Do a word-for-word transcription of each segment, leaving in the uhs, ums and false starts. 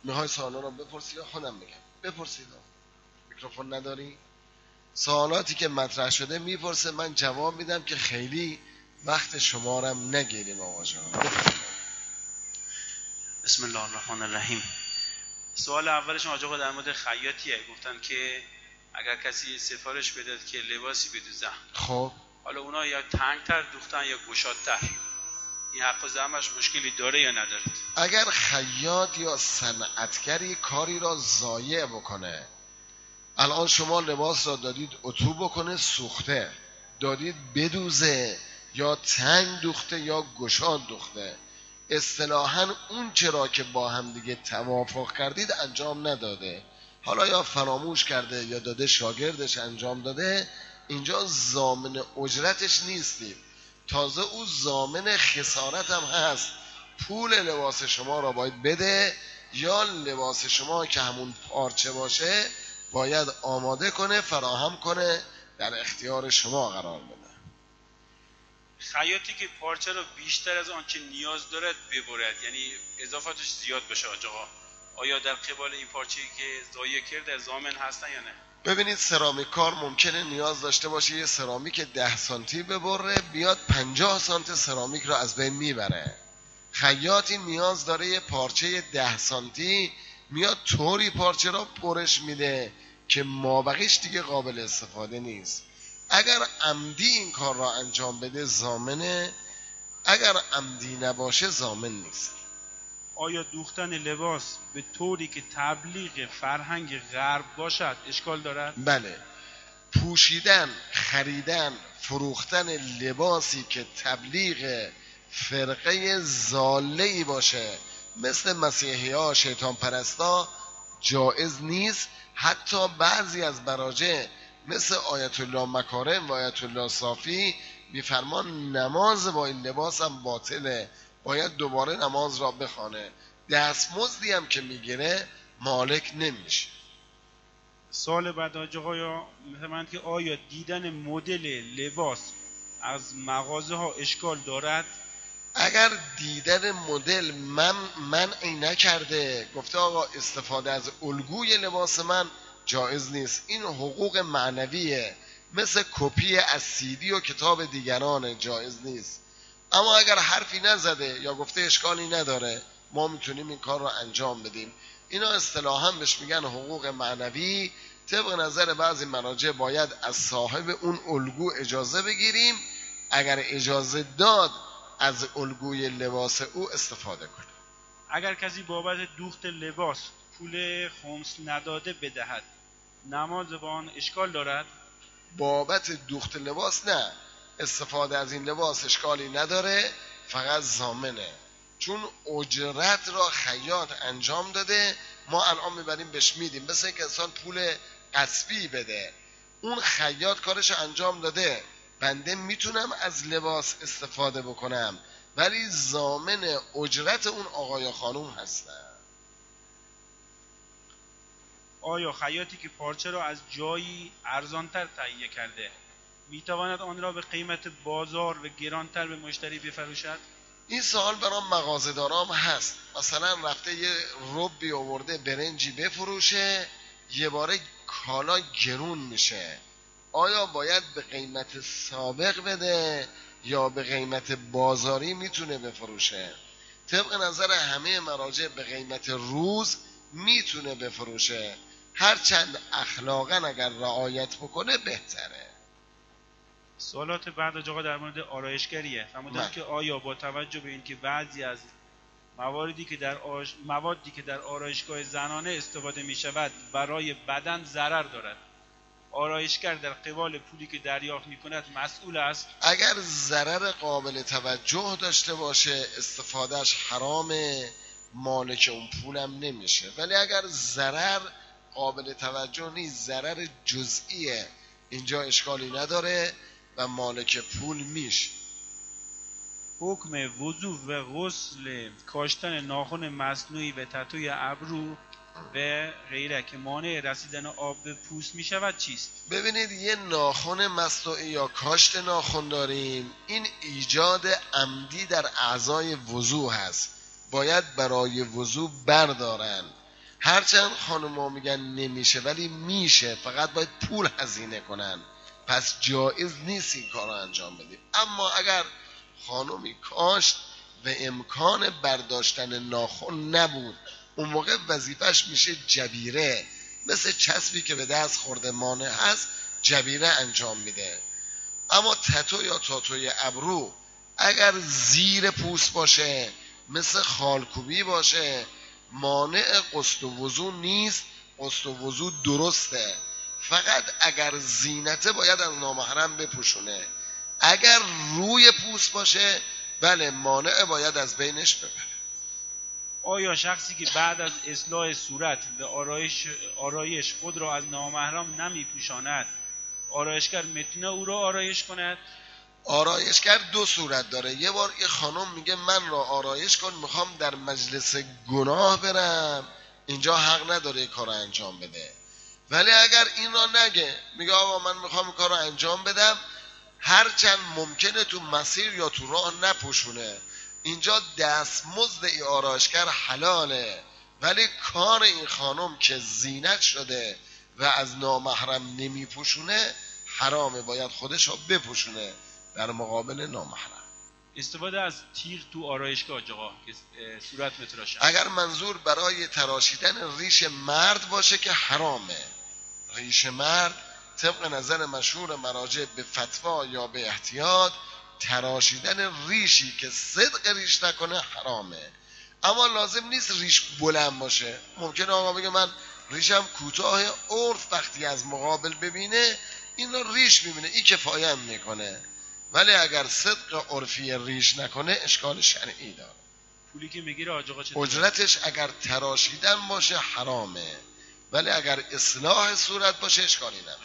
میخوای سوالا رو بپرسی یا خودم بگم؟ بپرسید. میکروفون نداری؟ سوالاتی که مطرح شده میپرسه، من جواب میدم که خیلی وقت شما رو هم نگیریم. آقا جان بسم الله الرحمن الرحیم. سوال اولش آقا در مورد خیاطیه. گفتن که اگر کسی سفارش بدهد که لباسی بدوزن، خب حالا اونا یا تنگتر دوختن یا گشادتر، این حق و زحمش مشکلی داره یا نداره؟ اگر خیاط یا صنعتگری کاری را ضایع بکنه، الان شما لباس را دادید اتو بکنه سوخته، دادید بدوزه، یا تنگ دوخته یا گشاد دوخته، اصطلاحاً اون چرا که با هم دیگه توافق کردید انجام نداده، حالا یا فراموش کرده یا داده شاگردش انجام داده، اینجا ضامن اجرتش نیستید، تازه او ضامن خسارت هم هست. پول لباس شما را باید بده، یا لباس شما که همون پارچه باشه باید آماده کنه، فراهم کنه، در اختیار شما قرار بده. خیاطی که پارچه رو بیشتر از آنچه نیاز دارد ببرد، یعنی اضافاتش زیاد بشه، آقا آیا در قبال این پارچه‌ای که ضایع کرده ضامن هستن یا نه؟ ببینید سرامیک کار ممکنه نیاز داشته باشه یه سرامیک ده سانتی ببره، بیاد پنجاه سانت سرامیک رو از بین میبره. خیاطی نیاز داره یه پارچه ده سانتی، میاد طوری پارچه را برش میده که مابقیش دیگه قابل استفاده نیست. اگر عمدی این کار را انجام بده ضامنه، اگر عمدی نباشه ضامن نیست. آیا دوختن لباس به طوری که تبلیغ فرهنگ غرب باشد اشکال دارد؟ بله، پوشیدن، خریدن، فروختن لباسی که تبلیغ فرقه ضاله‌ای باشه مثل مسیحی ها، شیطان پرستا، جائز نیست. حتی بعضی از براجع مثل آیت الله مکارم و آیت الله صافی میفرمان نماز با این لباس هم باطله، باید دوباره نماز را بخوانه. دستمزدی هم که میگیره مالک نمیشه. سال بعد آقا مثلا که آیا دیدن مدل لباس از مغازه ها اشکال دارد؟ اگر دیدن مدل من منع نکرده، گفته آقا استفاده از الگوی لباس من جایز نیست، این حقوق معنویه، مثل کپی از سیدی و کتاب دیگران جایز نیست. اما اگر حرفی نزده یا گفته اشکالی نداره، ما میتونیم این کار رو انجام بدیم. اینا اصطلاحاً بهش میگن حقوق معنوی. طبق نظر بعضی مراجع باید از صاحب اون الگو اجازه بگیریم، اگر اجازه داد از الگوی لباس او استفاده کنه. اگر کسی بابت دوخت لباس پول خمس نداده بدهد، نماز با آن اشکال دارد؟ بابت دوخت لباس نه، استفاده از این لباس اشکالی نداره، فقط ضامنه، چون اجرت را خیاط انجام داده، ما الان میبریم بهش میدیم، مثل اینکه انسان پول غصبی بده، اون خیاط کارش انجام داده، بنده میتونم از لباس استفاده بکنم ولی ضامن اجرت اون آقا یا خانوم هستن. آیا خیاطی که پارچه را از جایی ارزانتر تهیه کرده میتواند آن را به قیمت بازار و گرانتر به مشتری بفروشد؟ این سوال برام مغازه‌دارام هست. مثلا رفته یه ربی آورده برنجی بفروشه، یه باره کالا گرون میشه، آیا باید به قیمت سابق بده یا به قیمت بازاری میتونه بفروشه؟ طبق نظر همه مراجع به قیمت روز میتونه بفروشه، هرچند اخلاقا اگر رعایت بکنه بهتره. سوالات بعد آقا در مورد آرایشگریه. فرمودن که آیا با توجه به اینکه بعضی از مواردی که در آش... موادی که در آرایشگاه زنانه استفاده می شود برای بدن ضرر دارد، آرایشگر در قبال پولی که دریافت می کند مسئول است؟ اگر ضرر قابل توجه داشته باشه استفادهش حرامه، مالک اون پولم نمیشه، ولی اگر ضرر قابل توجه نیست، ضرر جزئیه، اینجا اشکالی نداره و مالک پول میشه. حکم وضو و غسل کاشتن ناخن مصنوعی و تتوی ابرو و غیره که مانع رسیدن آب به پوست می شود چیست؟ ببینید یه ناخن مصنوعی یا کاشت ناخن داریم، این ایجاد عمدی در اعضای وضو هست، باید برای وضو بردارن. هرچند خانوما میگن نمیشه ولی میشه، فقط باید پول هزینه کنن، پس جایز نیست این کار رو انجام بدیم. اما اگر خانومی کاشت و امکان برداشتن ناخن نبود، اون موقع وظیفش میشه جبیره، مثل چسبی که به دست خورده مانع هست جبیره انجام میده. اما تتو یا تاتوی ابرو اگر زیر پوست باشه، مثل خالکوبی باشه، مانع غسل و وضو نیست، غسل و وضو درسته، فقط اگر زینته باید از نامحرم بپوشونه. اگر روی پوست باشه بله مانع باید از بینش ببره. آیا شخصی که بعد از اصلاح صورت و آرایش, آرایش خود را از نامحرم نمی پوشاند، آرایشگر میتونه او را آرایش کند؟ آرایشگر دو صورت داره. یه بار یه خانم میگه من را آرایش کن، میخوام در مجلس گناه برم، اینجا حق نداره کار رو انجام بده. ولی اگر این را نگه، میگه آقا من میخوام کار رو انجام بدم، هرچند ممکنه تو مسیر یا تو راه نپوشونه، اینجا دستمزد ای آرایشگر حلاله، ولی کار این خانم که زینت شده و از نامحرم نمیپوشونه حرامه، باید خودش رو بپوشونه در مقابل نامحرم. استفاده از تیغ تو آرایشگاه آقا که صورت متراشن، اگر منظور برای تراشیدن ریش مرد باشه که حرامه. ریش مرد طبق نظر مشهور مراجع به فتوا یا به احتیاط، تراشیدن ریشی که صدق ریش نکنه حرامه. اما لازم نیست ریش بلند باشه. ممکنه آقا بگه من ریشم کوتاه، عرف وقتی از مقابل ببینه این رو ریش میبینه، این کفایه هم میکنه. ولی اگر صدق عرفی ریش نکنه اشکال شرعی داره. پولی که میگیره آقا چه اجرتش اگر تراشیدن باشه حرامه، ولی اگر اصلاح صورت باشه اشکالی نداره.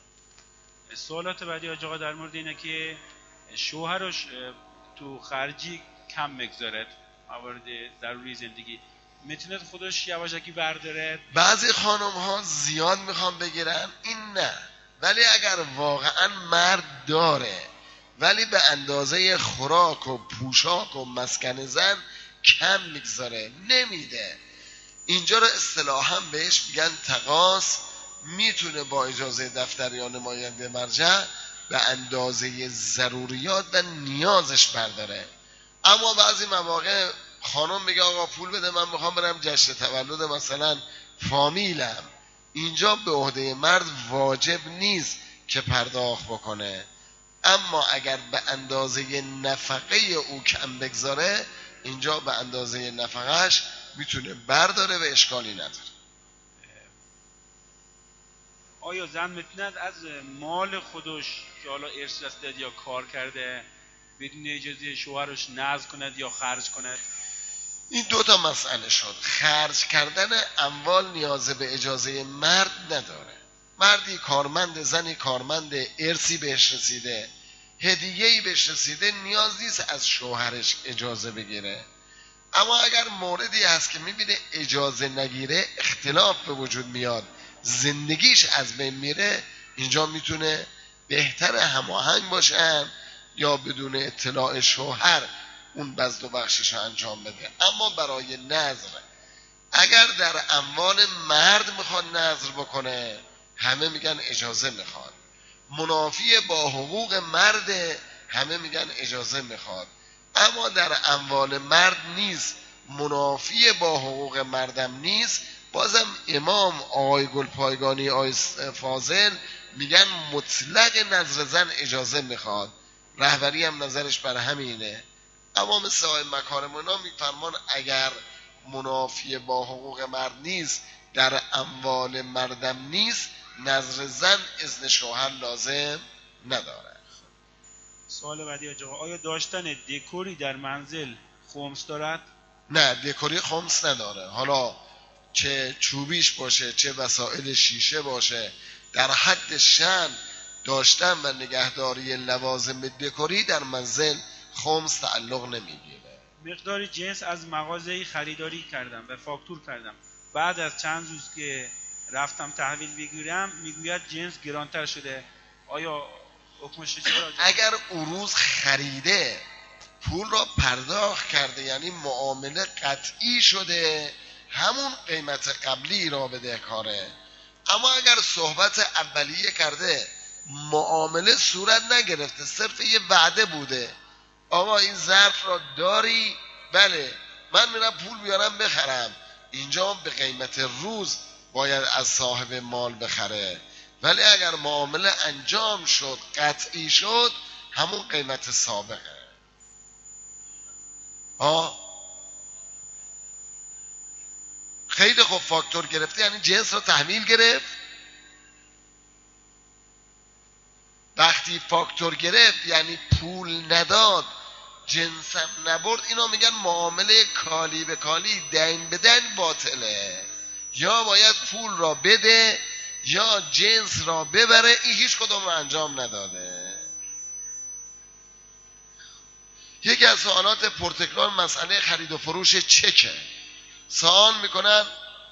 سوالات بعدی آقا در مورد اینه که شوهرش تو خرجی کم میگذارد، موارد ضروری زندگی، میتونه خودش یواشکی برداره؟ بعضی خانم ها زیاد میخوان بگیرن، این نه. ولی اگر واقعا مرد داره ولی به اندازه خوراک و پوشاک و مسکن زن کم میگذاره نمیده، اینجا رو اصطلاحاً بهش میگن تقاص، میتونه با اجازه دفتر یا نماینده مرجع به اندازه ضروریات و نیازش برداره. اما بعضی مواقع خانم میگه آقا پول بده من میخوام برم جشن تولد مثلا فامیلم، اینجا به عهده مرد واجب نیست که پرداخت بکنه. اما اگر به اندازه نفقه او کم بگذاره، اینجا به اندازه نفقهش میتونه برداره و اشکالی نداره. آیا زن میتونه از مال خودش که حالا ارث رسیده یا کار کرده بدون اجازه شوهرش نذر کند یا خرج کند؟ این دو تا مسئله شد. خرج کردن اموال نیاز به اجازه مرد نداره. مردی کارمند، زنی کارمند، ارثی بهش رسیده، هدیه‌ای بهش رسیده، نیاز نیست از شوهرش اجازه بگیره. اما اگر موردی هست که میبینه اجازه نگیره اختلاف به وجود میاد، زندگیش از بین میره، اینجا میتونه بهتر هماهنگ باشن یا بدون اطلاع شوهر اون بزد و بخشش رو انجام بده. اما برای نذر اگر در اموال مرد میخواد نذر بکنه، همه میگن اجازه میخواد. منافی با حقوق مرد، همه میگن اجازه میخواد. اما در اموال مرد نیست، منافی با حقوق مردم نیست، بازم امام آقای گلپایگانی آقای فاضل میگن مطلق نذر زن اجازه میخواد. رهبری هم نظرش بر همینه. اما مثل آقای مکارم اونا میفرمان اگر منافی با حقوق مرد نیست، در اموال مردم نیست، نذر زن اذن شوهر لازم نداره. سوال بعدی آقا، آیا داشتن دکوری در منزل خمس دارد؟ نه، دکوری خمس نداره. حالا چه چوبیش باشه چه وسایل شیشه باشه، در حد شأن داشتن و نگهداری لوازم دکوری در منزل خمس تعلق نمیگیره. مقدار جنس از مغازه‌ای خریداری کردم و فاکتور کردم، بعد از چند روز که رفتم تحویل بگیرم میگوید جنس گرانتر شده، آیا حکمش چیه؟ اگر اون روز خریده پول را پرداخت کرده، یعنی معامله قطعی شده، همون قیمت قبلی را بدهکاره. اما اگر صحبت اولیه کرده، معامله صورت نگرفته، صرف یه وعده بوده، آقا این ظرف را داری؟ بله، من میرم پول بیارم بخرم، اینجا به قیمت روز باید از صاحب مال بخره. ولی اگر معامله انجام شد، قطعی شد، همون قیمت سابقه. ها خیلی خوب، فاکتور گرفته یعنی جنس رو تحویل گرفت. وقتی فاکتور گرفت یعنی پول نداد، جنسم نبرد، اینا میگن معامله کالی به کالی، دین به دین باطله. یا باید پول را بده یا جنس را ببره. این هیچ کدوم رو انجام نداده. یکی از سوالات پرتکرار مسئله خرید و فروش چکه. سوال میکنن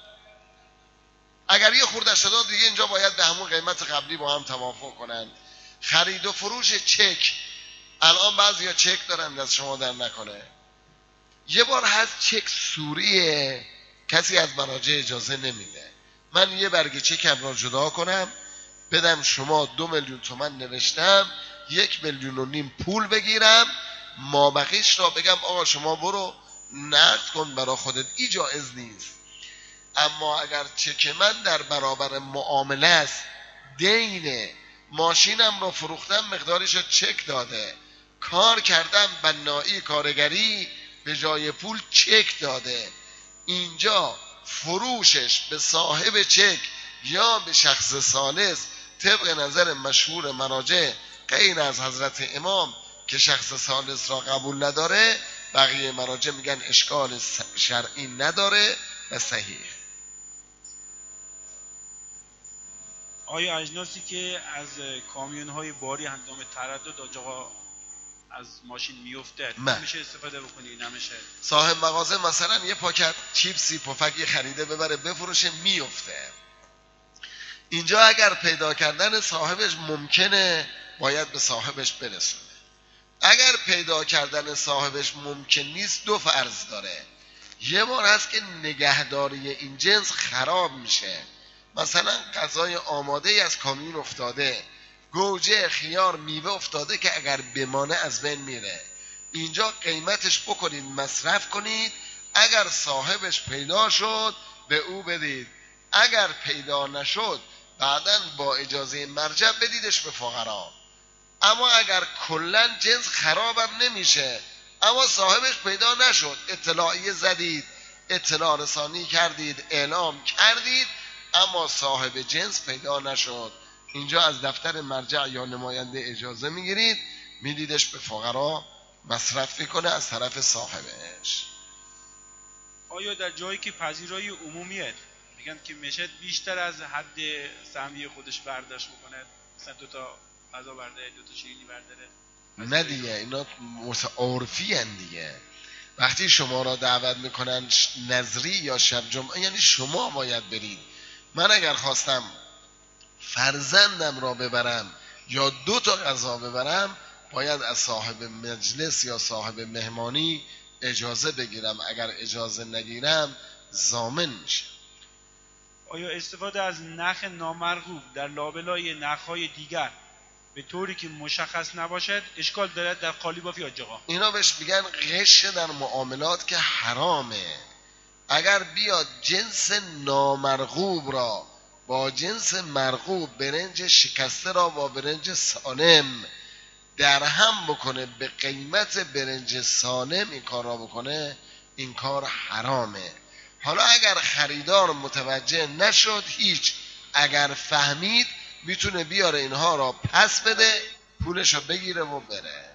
اگر یه خورده شده دیگه اینجا باید به همون قیمت قبلی با هم توافق کنن. خرید و فروش چک، الان بعضیا چک دارن، دست شما در نکنه. یه بار هست چک سوریه، کسی از مراجع اجازه نمیده. من یه برگه چکم را جدا کنم بدم شما، دو میلیون تومن نوشتم، یک میلیون و نیم پول بگیرم، ما بقیش را بگم آقا شما برو نقد کن برا خودت. این جایز نیست. اما اگر چک من در برابر معامله است، دینه، ماشینم رو فروختم مقدارش رو چک داده، کار کردم بنایی کارگری به جای پول چک داده، اینجا فروشش به صاحب چک یا به شخص ثالث طبق نظر مشهور مراجع غیر از حضرت امام که شخص ثالث را قبول نداره، بقیه مراجع میگن اشکال شرعی نداره و صحیح. آیا اجناسی که از کامیون های باری هنگام تردد آجاقا از ماشین میفته میشه استفاده بکنی؟ نمیشه. صاحب مغازه مثلا یه پاکت چیپسی پفکی خریده ببره بفروشه، میفته. اینجا اگر پیدا کردن صاحبش ممکنه باید به صاحبش برسونه. اگر پیدا کردن صاحبش ممکن نیست دو فرض داره. یه بار هست که نگهداری این جنس خراب میشه، مثلا غذای آماده ای از کامیون افتاده، گوجه، خیار، میوه افتاده که اگر بمانه از بین میره. اینجا قیمتش بکنید مصرف کنید، اگر صاحبش پیدا شد به او بدید، اگر پیدا نشد بعداً با اجازه مرجع بدیدش به فقرا. اما اگر کلن جنس خرابم نمیشه اما صاحبش پیدا نشد، اطلاعیه زدید، اطلاع رسانی کردید، اعلام کردید، اما صاحب جنس پیدا نشد، اینجا از دفتر مرجع یا نماینده اجازه میگیرید، میدیدش به فقرا مصرف میکنه از طرف صاحبش. آیا در جایی که پذیرای عمومیه میگن که میشه بیشتر از حد سهمیه خودش برداشت بکنه، مثلا دو تا غذا برداره، دو تا شیرینی برداره؟ نه دیگه، اینا عرفی هن دیگه. وقتی شما را دعوت میکنن نظری یا شب جمعه یعنی شما باید برید. من اگر خواستم فرزندم را ببرم یا دو تا غذا ببرم باید از صاحب مجلس یا صاحب مهمانی اجازه بگیرم. اگر اجازه نگیرم ضامن میشه. آیا استفاده از نخ نامرغوب در لابلای نخهای دیگر به طوری که مشخص نباشد اشکال دارد در قالیباف یا آجاقا؟ اینا بهش میگن غش در معاملات که حرامه. اگر بیاد جنس نامرغوب را با جنس مرغوب، برنج شکسته را با برنج سالم در هم بکنه، به قیمت برنج سالم این کار را بکنه، این کار حرامه. حالا اگر خریدار متوجه نشد هیچ، اگر فهمید میتونه بیاره اینها را پس بده، پولش رو بگیره و بره.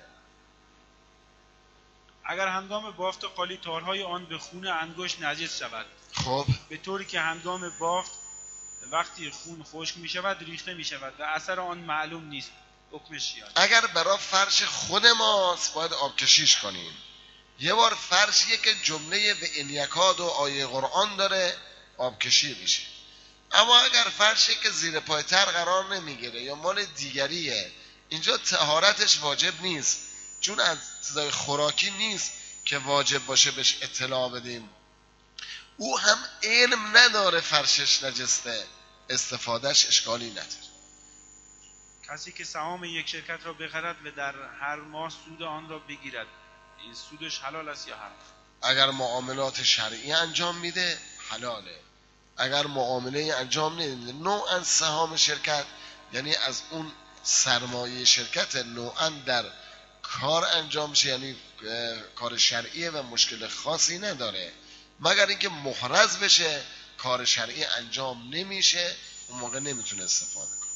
اگر هنگام بافت قالی تارهای آن به خون انگشت نجس شود، خب به طوری که هنگام بافت وقتی خون خشک می شود ریخته می شود و اثر آن معلوم نیست، حکمش چیه؟ اگر برای فرش خود ماست باید آبکشیش کنیم. یه بار فرشیه که جمله و انیکاد و آیه قرآن داره آبکشی میشه. اما اگر فرشی که زیر پای تر قرار نمیگیره یا مال دیگریه، اینجا طهارتش واجب نیست، چون از چیزای خوراکی نیست که واجب باشه بهش اطلاع بدیم. او هم علم نداره فرشش نجسته، استفادهش اشکالی نداره. کسی که سهام یک شرکت را بخرد و در هر ماه سود آن را بگیرد، این سودش حلال است یا حرام؟ اگر معاملات شرعی انجام میده حلاله. اگر معامله انجام نمیده، نوعا سهام شرکت یعنی از اون سرمایه شرکت نوعا در کار انجام شه، یعنی کار شرعیه و مشکل خاصی نداره، مگر اینکه محرز بشه کار شرعی انجام نمیشه، اون موقع نمیتونه استفاده کنه.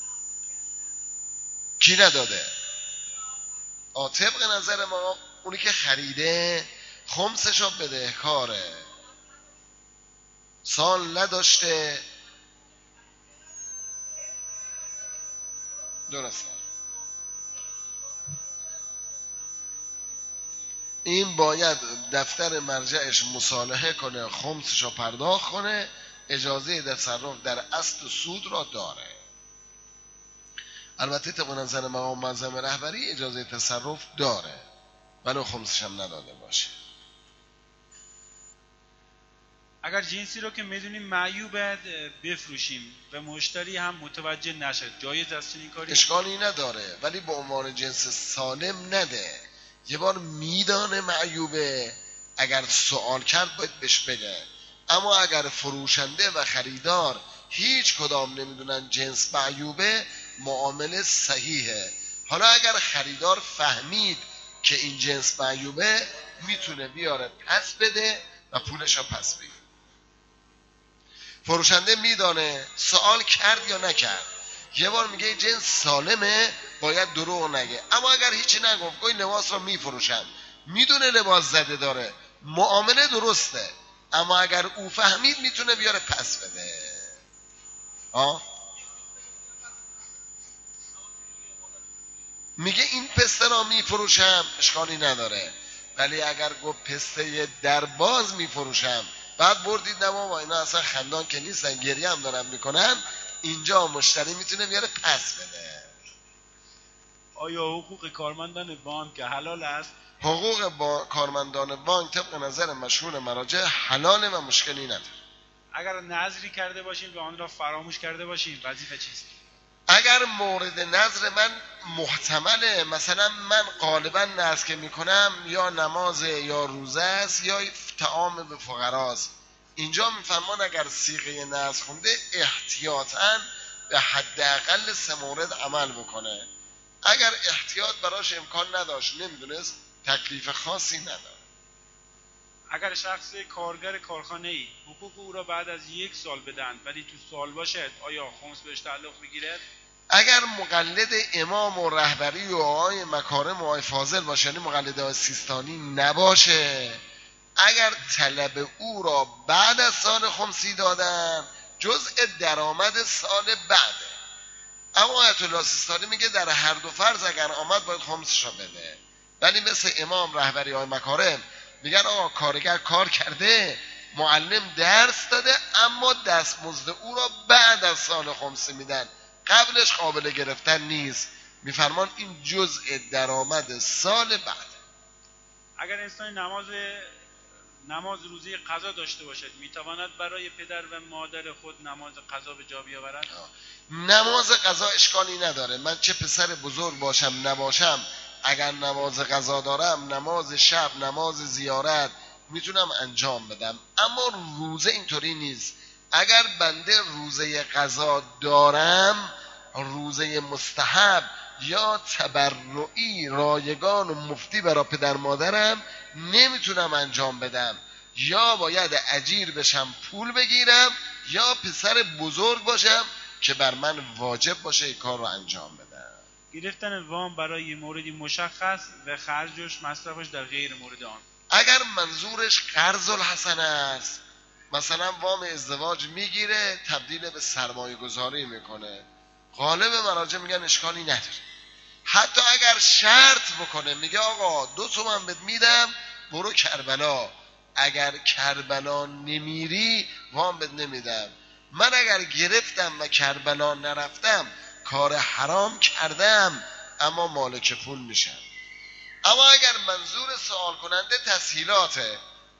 کی نداده؟ آه طبق نظر ما اونی که خریده خمسشو بده کاره، سال نداشته درسته، این باید دفتر مرجعش مصالحه کنه، خمسشو پرداخت کنه، اجازه تصرف در اصل سود را داره. البته طبق نظر مقام معظم رهبری اجازه تصرف داره ولو خمسش هم نداده باشه. اگر جنسی رو که میدونیم معیوبه بفروشیم و مشتری هم متوجه نشد، جایز است چنین کاری؟ اشکالی نداره، ولی به عنوان جنس سالم نده. یه بار میدانه معیوبه، اگر سوال کرد باید بهش بگه. اما اگر فروشنده و خریدار هیچ کدام نمیدونن جنس معیوبه، معامله صحیحه. حالا اگر خریدار فهمید که این جنس معیوبه، میتونه بیاره پس بده و پولش رو پس بگیره. فروشنده میدانه، سوال کرد یا نکرد، یه بار میگه جنس سالمه، باید دروغ نگه. اما اگر هیچی نگفت، گوی لباس رو میفروشم، میدونه لباس زده داره، معامله درسته. اما اگر او فهمید میتونه بیاره پس بده. آه؟ میگه این پسته را میفروشم، اشکالی نداره. ولی اگر گفت پسته درباز میفروشم، بعد بردید نه بابا اینا اصلا خندان که نیستن، گریه هم دارن میکنن، اینجا مشتری میتونه بیاره پس بده. آیا حقوق کارمندان بانک حلال است؟ حقوق با... کارمندان بانک طبق نظر مشهور مراجع حلاله و مشکلی نداره. اگر نظری کرده باشیم و آن را فراموش کرده باشیم، وظیفه چیست؟ اگر مورد نظر من محتمله، مثلا من غالبا نظر که میکنم یا نماز یا روزه است یا طعام به فقراست، اینجا میفرمان اگر صیغه نظر خونده احتیاطاً به حداقل سه مورد عمل بکنه. اگر احتیاط براش امکان نداشت، نمیدونست، تکلیف خاصی نداره. اگر شخص کارگر کارخانه ای حقوق او را بعد از یک سال بدن ولی تو سال باشد، آیا خمس بهش تعلق میگیرد؟ اگر مقلد امام و رهبری و آقای مکارم و آقای فاضل باشه، یعنی مقلد آقای سیستانی نباشه، اگر طلب او را بعد از سال خمسی دادن، جزء درآمد سال بعده. اما آیت الله سیستانی میگه در هر دو فرض اگر آمد باید خمسش را بده. ولی مثل امام، رهبری، آقای مکارم میگن آقا کارگر کار کرده، معلم درس داده، اما دستمزد او را بعد از سال خمسی میدن، قبلش قابل گرفتن نیست. میفرمان این جزء درآمد سال بعد. اگر انسان نماز نماز روزی قضا داشته باشد، میتواند برای پدر و مادر خود نماز قضا به جا بیاورد؟ نماز قضا اشکالی نداره. من چه پسر بزرگ باشم نباشم، اگر نماز قضا دارم، نماز شب، نماز زیارت میتونم انجام بدم. اما روزه اینطوری نیست. اگر بنده روزه قضا دارم، روزه مستحب یا تبرعی رایگان و مفتی برای پدر مادرم نمیتونم انجام بدم. یا باید اجیر بشم پول بگیرم، یا پسر بزرگ باشم که بر من واجب باشه این کار رو انجام بدم. گرفتن وام برای موردی مشخص و خرجش مصرفش در غیر مورد آن. اگر منظورش قرض الحسن است، مثلا وام ازدواج میگیره تبدیل به سرمایه گذاری میکنه، غالب مراجع میگن اشکالی نداره. حتی اگر شرط بکنه، میگه آقا دو تومن بهت میدم برو کربلا، اگر کربلا نمیری وام بهت نمیدم. من اگر گرفتم و کربلا نرفتم کار حرام کردم، اما مالک پول میشم. اما اگر منظور سوال کننده تسهیلاته،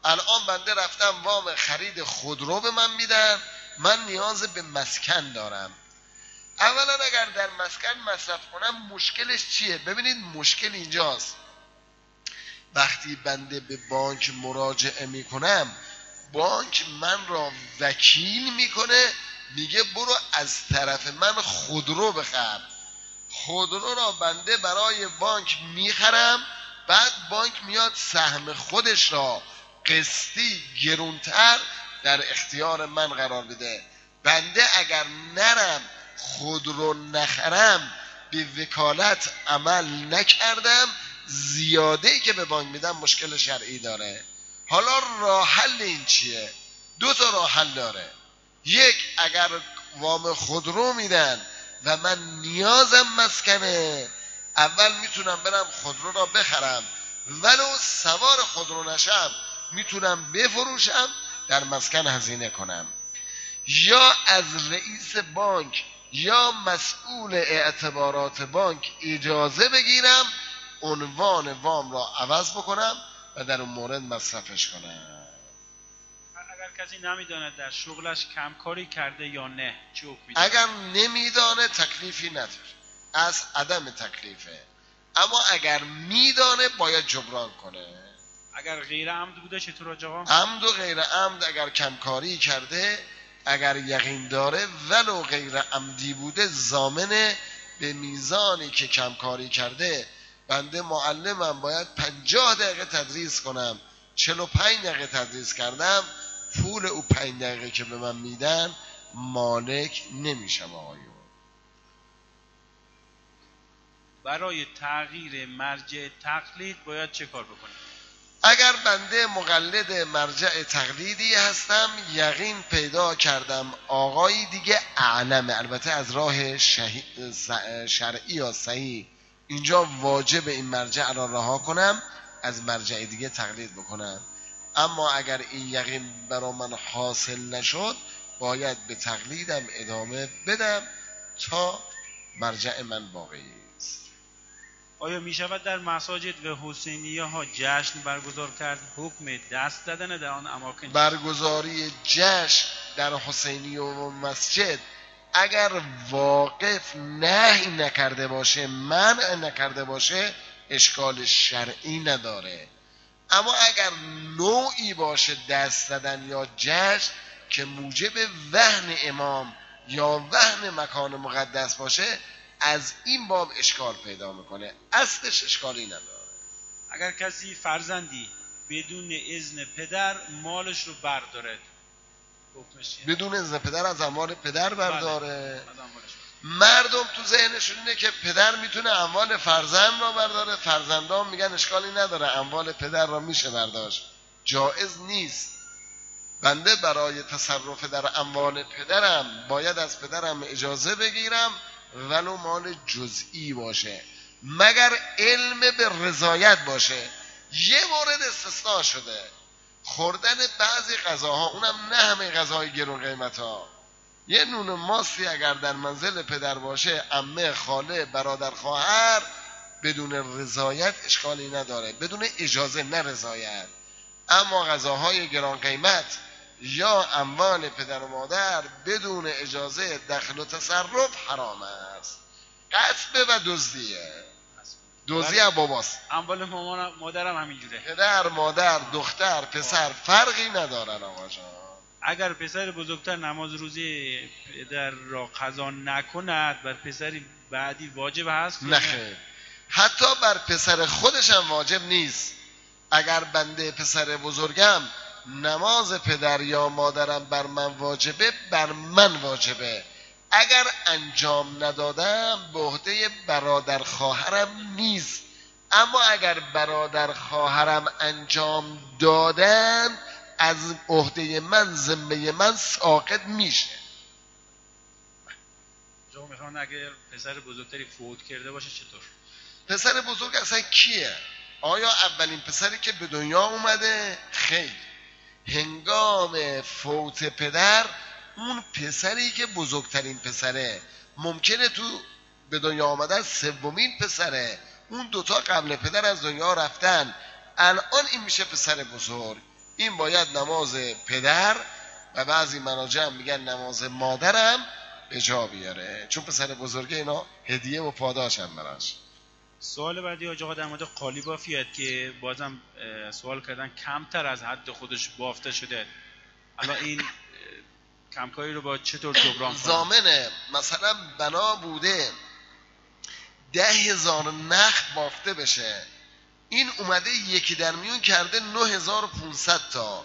الان بنده رفتم وام خرید خودرو به من میدن، من نیاز به مسکن دارم. اولا اگر در مسکن مصرف کنم مشکلش چیه؟ ببینید مشکل اینجاست، وقتی بنده به بانک مراجعه میکنم، بانک من را وکیل میکنه، میگه برو از طرف من خودرو بخر. خودرو را بنده برای بانک میخرم، بعد بانک میاد سهم خودش را قسطی گرونتر در اختیار من قرار بده. بنده اگر نرم خودرو نخرم، به وکالت عمل نکردم، زیاده‌ای که به بانک میدم مشکل شرعی داره. حالا راه حل این چیه؟ دو تا راه حل داره. یک، اگر وام خودرو میدن و من نیازم مسکنه، اول میتونم برم خودرو را بخرم، ولو سوار خودرو نشم میتونم بفروشم، در مسکن هزینه کنم. یا از رئیس بانک یا مسئول اعتبارات بانک اجازه بگیرم عنوان وام را عوض بکنم و در اون مورد مصرفش کنم. اگر کسی نمیداند در شغلش کمکاری کرده یا نه چه حکمی دارد؟ اگر نمیدانه تکلیفی نداره، از عدم تکلیفه. اما اگر میدانه باید جبران کنه. اگر غیر عمد بوده چطور آقا؟ عمد و غیر عمد، اگر کمکاری کرده، اگر یقین داره ولو غیر عمدی بوده، ضامنه به میزانی که کمکاری کرده. بنده معلمم، باید پنجاه دقیقه تدریس کنم، چهل و پنج دقیقه تدریس کردم، پول او پنج دقیقه که به من میدن مالک نمیشم آقایون. برای تغییر مرجع تقلید باید چه کار بکنیم؟ اگر بنده مقلد مرجع تقلیدی هستم، یقین پیدا کردم آقایی دیگه اعلمه، البته از راه شرعی یا صحیح، اینجا واجب این مرجع را رها کنم، از مرجع دیگه تقلید بکنم. اما اگر این یقین برا من حاصل نشد، باید به تقلیدم ادامه بدم تا مرجع من باقی است. آیا می شود در مساجد و حسینیه ها جشن برگزار کرد؟ حکم دست دادن در آن اماکن؟ برگزاری جشن در حسینیه و مسجد اگر واقف نهی نکرده باشه، منع نکرده باشه، اشکال شرعی نداره. اما اگر نوعی باشه دست دادن یا جشن که موجب وهن امام یا وهن مکان مقدس باشه، از این باب اشکال پیدا میکنه. اصلش اشکالی نداره. اگر کسی فرزندی بدون اذن پدر مالش رو بردارد، حکمش چیه؟ بدون اذن پدر از اموال پدر برداره؟ بله. از اموالش. مردم تو ذهنشون اینه که پدر میتونه اموال فرزند را برداره، فرزندان میگن اشکالی نداره، اموال پدر را میشه برداشت. جایز نیست. بنده برای تصرف در اموال پدرم باید از پدرم اجازه بگیرم، ولو مال جزئی باشه، مگر علم به رضایت باشه. یه مورد استثناء شده، خوردن بعضی غذاها، اونم نه همه غذاهای گرون قیمت ها. یه نون ماستی اگر در منزل پدر باشه، عمه، خاله، برادر، خواهر، بدون رضایت اشکالی نداره، بدون اجازه نه رضایت. اما غذاهای گران قیمت یا اموال پدر و مادر بدون اجازه دخل و تصرف حرام است. غصب و دزدیه. دزدی از باباست. اموال مامان مادرم همینجوره. پدر، مادر، دختر، پسر فرقی ندارن آقا جان. اگر پسر بزرگتر نماز روزی پدر را قضا نکند، بر پسر بعدی واجب هست؟ نه خیر، حتی بر پسر خودش هم واجب نیست. اگر بنده پسر بزرگم نماز پدر یا مادرم بر من واجبه، بر من واجبه. اگر انجام ندادم به عهده برادر خواهرم نیست. اما اگر برادر خواهرم انجام دادن، از عهده من، ذمه من ساقط میشه. جا میخوان اگر پسر بزرگتری فوت کرده باشه چطور؟ پسر بزرگ اصلا کیه؟ آیا اولین پسری که به دنیا اومده؟ خیر. هنگام فوت پدر، اون پسری که بزرگترین پسره، ممکنه تو به دنیا آمدن سومین پسره، اون دوتا قبل پدر از دنیا رفتن، الان این میشه پسر بزرگ. این باید نماز پدر و بعضی مراجع میگن نماز مادرم به جا بیاره، چون پسر بزرگه اینا هدیه و پاداش هم براش. سوال بعدی آقا در مورد قالی بافیت که بازم سوال کردن کمتر از حد خودش بافته شده، الان این کمکاری رو با چطور جبران کنه؟ ضامنه مثلا بنا بوده ده هزار نخ بافته بشه، این اومده یکی در میون کرده نه هزار و پونصد تا.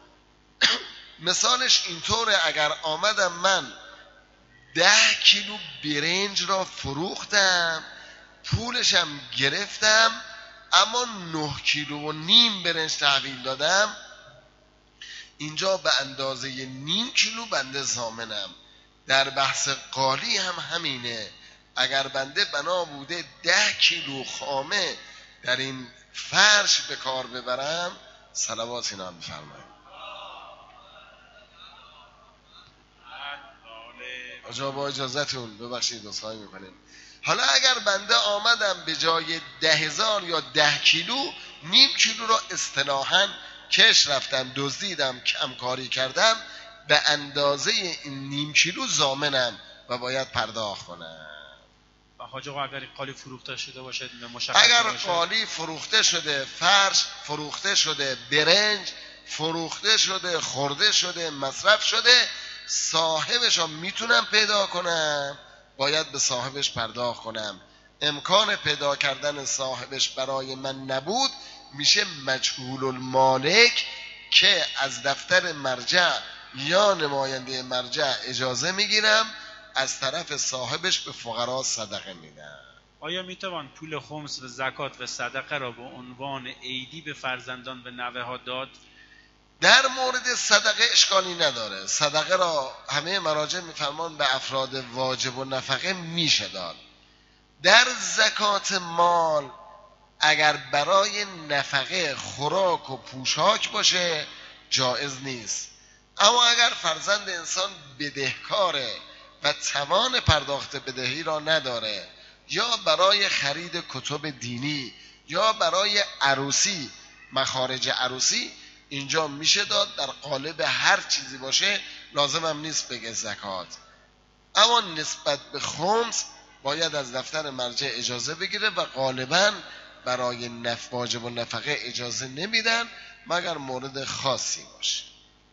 مثالش اینطوره، اگر آمدم من ده کیلو برنج را فروختم، پولشم گرفتم، اما نه کیلو و نیم برنج تحویل دادم، اینجا به اندازه نیم کیلو بنده ضامنم. در بحث قالی هم همینه، اگر بنده بنا بوده ده کیلو خامه در این فرش به کار ببرم، صلوات اینا هم بفرمایید. آجا با اجازتون ببخشید دوستایی میکنیم. حالا اگر بنده آمدم به جای ده هزار یا ده کیلو، نیم کیلو را اصطلاحاً کش رفتم دزدیدم کم کاری کردم، به اندازه این نیم کیلو ضامنم و باید پرداخت کنم. حاج آقا اگر قالی فروخته شده باشه مشخص اگر باشه. قالی فروخته شده، فرش فروخته شده، برنج فروخته شده، خورده شده، مصرف شده، صاحبش رو میتونم پیدا کنم، باید به صاحبش پرداخت کنم. امکان پیدا کردن صاحبش برای من نبود، میشه مجهول المالک که از دفتر مرجع یا نماینده مرجع اجازه میگیرم، از طرف صاحبش به فقرا صدقه میدم. آیا میتوان پول خمس و زکات و صدقه را به عنوان عیدی به فرزندان و نوه ها داد؟ در مورد صدقه اشکالی نداره. صدقه را همه مراجع میفرمان به افراد واجب و نفقه میشه داد. در زکات مال اگر برای نفقه خوراک و پوشاک باشه جایز نیست، اما اگر فرزند انسان بدهکاره و توان پرداخت بدهی را نداره، یا برای خرید کتب دینی یا برای عروسی، مخارج عروسی، اینجا میشه داد. در قالب هر چیزی باشه لازم هم نیست بگه زکات، اما نسبت به خمس باید از دفتر مرجع اجازه بگیره و غالباً برای نف واجب و نفقه اجازه نمیدن مگر مورد خاصی باشه.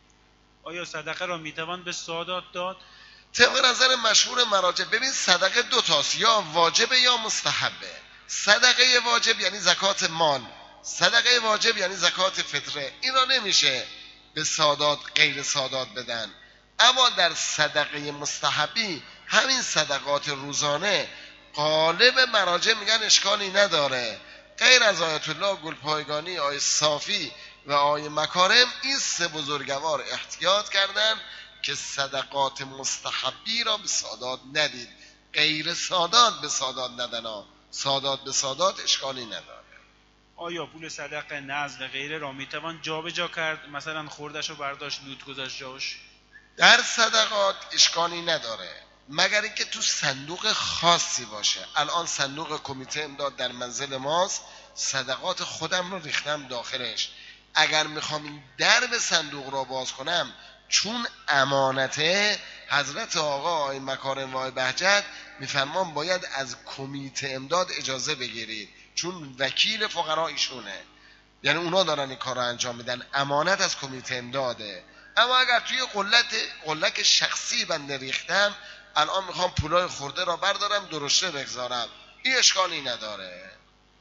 آیا صدقه را میتوان به سادات داد؟ طبق نظر مشهور مراجع، ببین صدقه دو تاست، یا واجبه یا مستحبه. صدقه واجب یعنی زکات مال، صدقه واجب یعنی زکات فطره، این را نمیشه به سادات غیر سادات بدن. اما در صدقه مستحبی، همین صدقات روزانه، غالب مراجع میگن اشکالی نداره، غیر از آیت الله گلپایگانی، آیه صافی و آیه مکارم، این سه بزرگوار احتیاط کردن که صدقات مستحبی را به سادات ندید، غیر سادات به سادات ندن. سادات به سادات اشکالی نداره. آیا پول صدقه نزد و غیره را میتوان جا به جا کرد؟ مثلا خوردش رو برداشت نوت گذاشت جاش؟ در صدقات اشکالی نداره مگر اینکه تو صندوق خاصی باشه. الان صندوق کمیته امداد در منزل ماست، صدقات خودم رو ریختم داخلش. اگر میخوام این درب صندوق را باز کنم، چون امانته، حضرت آقا آقای مکارم و آقای بهجت میفرمان باید از کمیته امداد اجازه بگیرید، چون وکیل فقرا ایشونه، یعنی اونا دارن این کار رو انجام میدن، امانت از کمیته امداده. اما اگر توی قلت قلک شخصی بنده ریختم، الان میخوام پولای خورده را بردارم درشته بگذارم، این اشکالی نداره.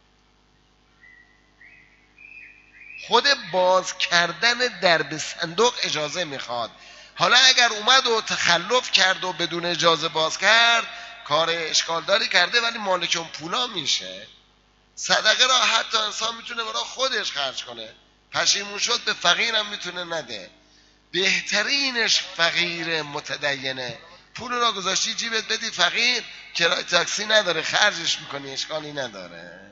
خود باز کردن درب صندوق اجازه میخواد. حالا اگر اومد و تخلف کرد و بدون اجازه باز کرد، کار اشکالداری کرده، ولی مالک اون پولا میشه. صدقه را حتی انسان میتونه برای خودش خرج کنه، پشیمون شد به فقیرم میتونه نده. بهترینش فقیر متدینه، پول را گذاشتی جیبت بدی فقیر، کرای تاکسی نداره خرجش میکنی، اشکالی نداره.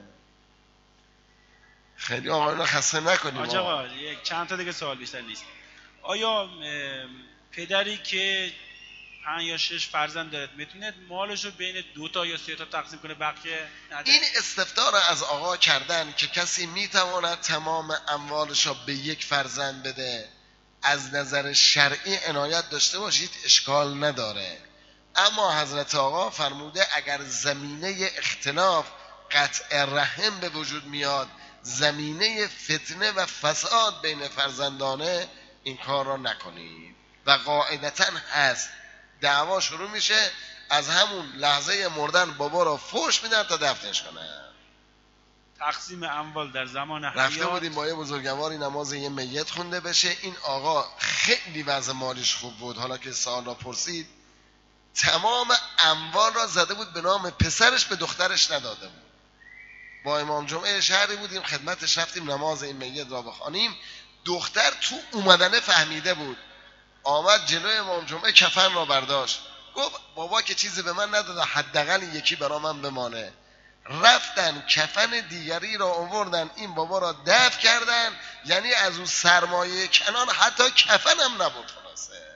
خیلی آقایون خسته نکنیم. آقا یک چند تا دیگه سوال بیشتر نیست. آیا پدری که پنج یا شش فرزند دارد میتونه مالش رو بین دو تا یا سه تا تقسیم کنه بقیه نداره؟ این استفتاء را از آقا کردن که کسی میتواند تمام اموالش را به یک فرزند بده، از نظر شرعی عنایت داشته باشید اشکال نداره، اما حضرت آقا فرموده اگر زمینه اختلاف قطع رحم به وجود میاد، زمینه فتنه و فساد بین فرزندانه، این کار را نکنید. و قاعدتاً هست دعوا شروع میشه از همون لحظه مردن بابا را فوش میدن تا دفنش کنن. تقسیم اموال در زمان حیات. رفته بودیم با یه بزرگواری نماز یه میت خونده بشه، این آقا خیلی وضع مالیش خوب بود، حالا که سوال را پرسید تمام اموال را زده بود به نام پسرش، به دخترش نداده بود. با امام جمعه شهری بودیم خدمتش، رفتیم نماز این میت را بخوانیم، دختر تو اومدنه فهمیده بود، آمد جلوی امام جمعه کفن را برداشت، گفت بابا که چیزی به من نداده حداقل یکی برا من بمانه. رفتن کفن دیگری را آوردن این بابا را دفن کردن، یعنی از اون سرمایه کنان حتی کفن هم نبود. خلاصه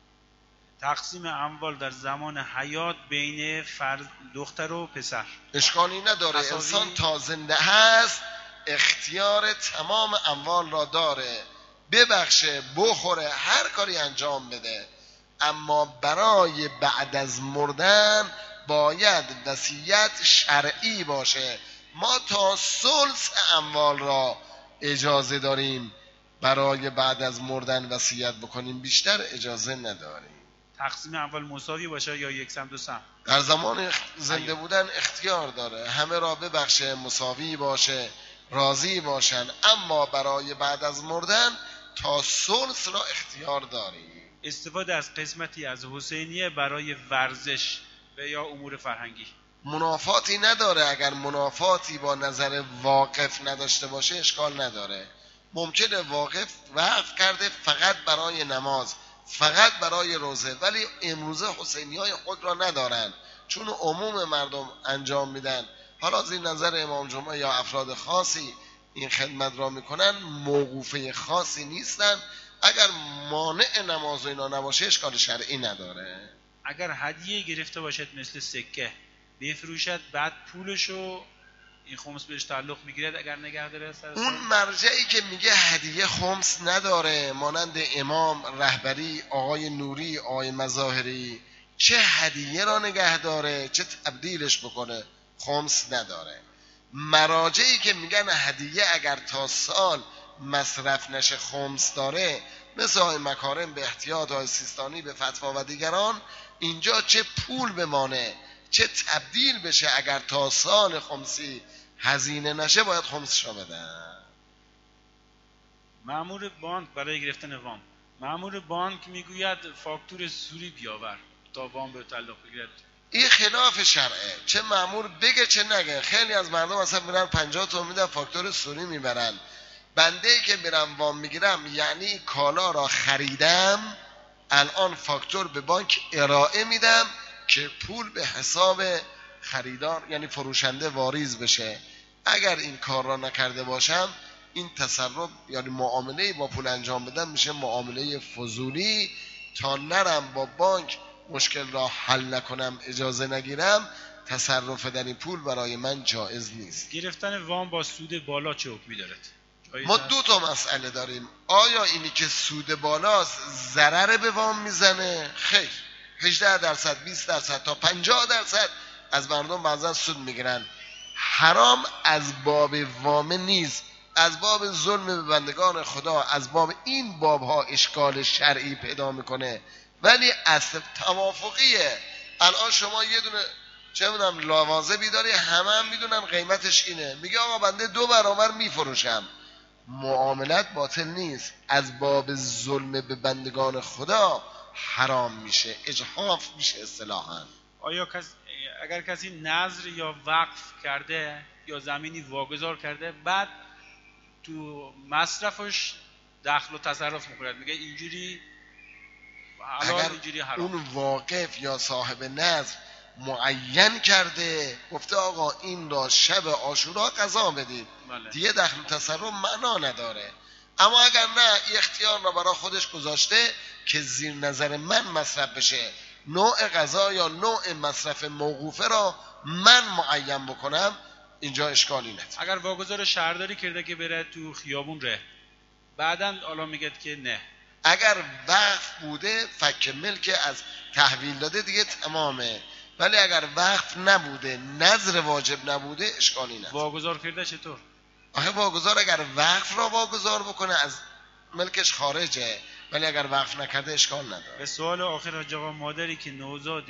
تقسیم اموال در زمان حیات بین فرد دختر و پسر اشکالی نداره، اصابی... انسان تا زنده هست اختیار تمام اموال را داره، ببخشه بخوره هر کاری انجام بده، اما برای بعد از مردن باید وصیت شرعی باشه. ما تا ثلث اموال را اجازه داریم برای بعد از مردن وصیت بکنیم، بیشتر اجازه نداریم. تقسیم اموال مساوی باشه یا یک سم دو سم؟ در زمان زنده بودن اختیار داره، همه را ببخشه، مساوی باشه، راضی باشن، اما برای بعد از مردن تا ثلث را اختیار داریم. استفاده از قسمتی از حسینیه برای ورزش و یا امور فرهنگی منافاتی نداره، اگر منافاتی با نظر واقف نداشته باشه اشکال نداره. ممکنه واقف وقف کرده فقط برای نماز، فقط برای روزه، ولی امروزه حسینی های خود را ندارن چون عموم مردم انجام میدن. حالا زیر نظر امام جمعه یا افراد خاصی این خدمت را میکنن، موقوفه خاصی نیستن، اگر مانع نماز و اینا نباشه اشکال شرعی نداره. اگر هدیه گرفته باشد مثل سکه بفروشد بعد پولشو این خمس بهش تعلق میگیرد اگر نگه داره؟ اون مرجعی که میگه هدیه خمس نداره، مانند امام رهبری، آقای نوری، آقای مظاهری، چه هدیه را نگه داره چه تبدیلش بکنه، خمس نداره. مراجعی که میگن هدیه اگر تا سال مصرف نشه خمس داره، مثل آقای مکارم به احتیاط، آقای سیستانی به فتوا و دیگران، اینجا چه پول بمانه چه تبدیل بشه، اگر تا سال خمسی هزینه نشه باید خمسش را بدن. مأمور بانک برای گرفتن وام، مأمور بانک میگوید فاکتور سوری بیاور تا وام به تعلق بگیرد، این خلاف شرعه، چه مأمور بگه چه نگه. خیلی از مردم اصلا میرن پنجاه تومن میدن فاکتور سوری میبرن. بنده ای که میرم وام میگیرم یعنی کالا را خریدم، الان فاکتور به بانک ارائه میدم که پول به حساب خریدار یعنی فروشنده واریز بشه. اگر این کار را نکرده باشم این تصرف یعنی معامله با پول انجام بدم میشه معامله فضولی، تا نرم با بانک مشکل را حل نکنم اجازه نگیرم تصرف در این پول برای من جایز نیست. گرفتن وام با سود بالا چه حکمی دارد؟ ما دو تا مسئله داریم، آیا اینی که سود بالاست ضرر به وام میزنه؟ خیر، هجده درصد بیست درصد تا پنجاه درصد از مردم بعضا سود میگیرن، حرام از باب وام نیست، از باب ظلم به بندگان خدا، از باب این باب ها اشکال شرعی پیدا میکنه، ولی اصل توافقیه. الان شما یه دونه چه میدونم لاوازه بیداری، همه هم میدونن قیمتش اینه، میگه آقا بنده دو برابر میفروشم، معاملت باطل نیست، از باب ظلم به بندگان خدا حرام میشه، اجحاف میشه اصطلاحاً. آیا کس اگر کسی نذر یا وقف کرده یا زمینی واگذار کرده بعد تو مصرفش دخل و تصرف میکنه، میگه اینجوری حلال اینجوری حرام، اون واقف یا صاحب نذر معین کرده گفته آقا این را شب عاشورا قضا بدید، بله. دیگه دخل و تصرف معنا نداره. اما اگر نه اختیار را برای خودش گذاشته که زیر نظر من مصرف بشه، نوع غذا یا نوع مصرف موقوفه را من معین بکنم، اینجا اشکالی نداره. اگر واگذار شهرداری کرده که بره تو خیابون ره، بعداً حالا میگه که نه، اگر وقف بوده فک ملک از تحویل داده دیگه تمامه، ولی اگر وقف نبوده نظر واجب نبوده اشکالی نداره. واگذار کرده چطور؟ آخه واگذار اگر وقف را واگذار بکنه از ملکش خارجه، ولی اگر وقف نکرده اشکال نداره. به سوال آخر حاج آقا، مادری که نوزاد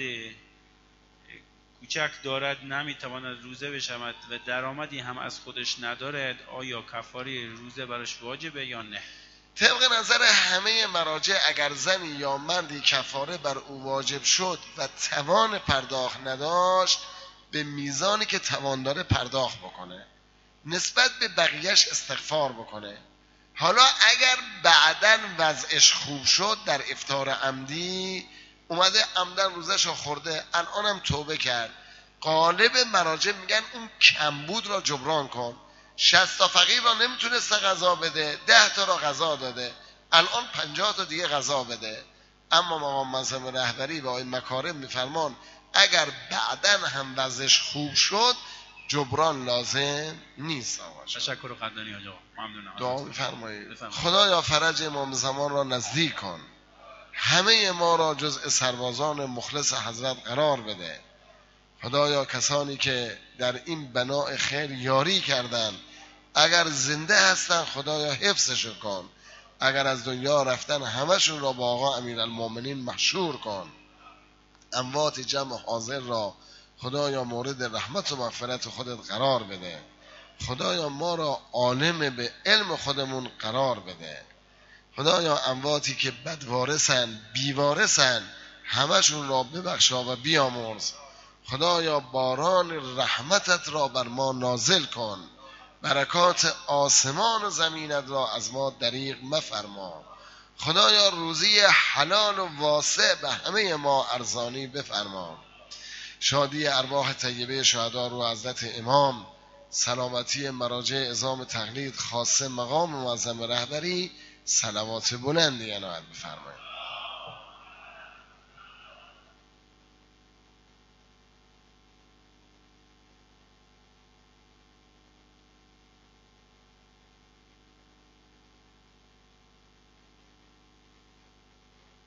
کوچک دارد نمیتواند روزه بشود و درآمدی هم از خودش ندارد، آیا کفاره روزه براش واجبه یا نه؟ طبق نظر همه مراجع اگر زنی یا مردی کفاره بر او واجب شد و توان پرداخت نداشت، به میزانی که توان داره پرداخت بکنه، نسبت به بقیهش استغفار بکنه. حالا اگر بعداً وضعش خوب شد در افطار عمدی اومده عمدن روزش رو خورده، الانم توبه کرد، غالب مراجع میگن اون کمبود را جبران کن. شصت تا فقیر را نمیتونسته غذا بده، ده تا را غذا داده، الان پنجاه تا دیگه غذا بده. اما مقام مذهب رهبری و آقای مکارم میفرمان اگر بعداً هم وضعش خوب شد جبران لازم نیست. آقا تشکر قدردانی حاج آقا، ممنونم. دعا می‌فرمایید. خدایا فرج امام زمان را نزدیک کن، همه ما را جزء سربازان مخلص حضرت قرار بده. خدایا کسانی که در این بناء خیر یاری کردند اگر زنده هستن خدایا حفظشون کن، اگر از دنیا رفتن همشون را با آقا امیرالمومنین محشور کن. اموات جمع حاضر را خدایا مورد رحمت و مغفرت خودت قرار بده. خدایا ما را عالم به علم خودمون قرار بده. خدایا امواتی که بدوارثن بیوارثن همشون را ببخشا و بیامرز. خدایا باران رحمتت را بر ما نازل کن، برکات آسمان و زمینت را از ما دریغ مفرما. خدایا روزی حلال و واسع به همه ما ارزانی بفرما. شادی ارواح طیبه شهدا رو حضرت امام، سلامتی مراجع عظام تقلید خاصه مقام معظم رهبری، صلوات بلندی عنایت بفرمایید.